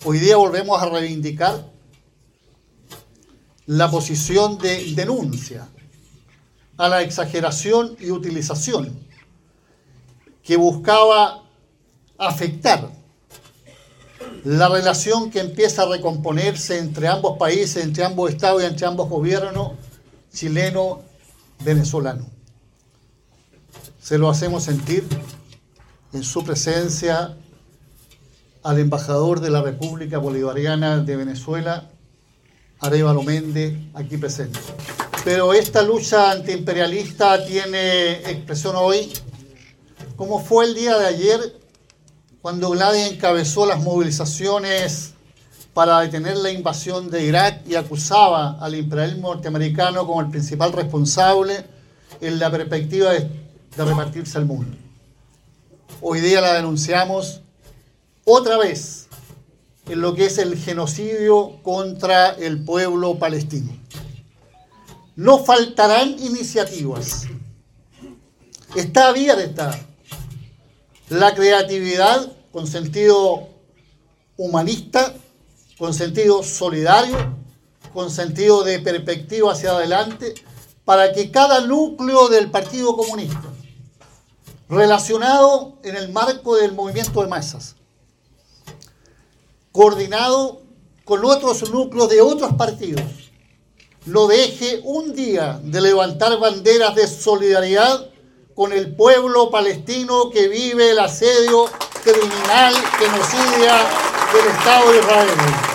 Hoy día volvemos a reivindicar la posición de denuncia a la exageración y utilización que buscaba afectar la relación que empieza a recomponerse entre ambos países, entre ambos estados y entre ambos gobiernos, chileno-venezolano. Se lo hacemos sentir en su presencia al embajador de la República Bolivariana de Venezuela, Arévalo Méndez, aquí presente. Pero esta lucha antiimperialista tiene expresión hoy, como fue el día de ayer, cuando Gladys encabezó las movilizaciones para detener la invasión de Irak y acusaba al imperialismo norteamericano como el principal responsable en la perspectiva de repartirse el mundo. Hoy día la denunciamos otra vez en lo que es el genocidio contra el pueblo palestino. No faltarán iniciativas. Está abierta la creatividad con sentido humanista, con sentido solidario, con sentido de perspectiva hacia adelante, para que cada núcleo del Partido Comunista, relacionado en el marco del movimiento de masas, coordinado con otros núcleos de otros partidos, no deje un día de levantar banderas de solidaridad con el pueblo palestino que vive el asedio criminal, genocidia del Estado de Israel.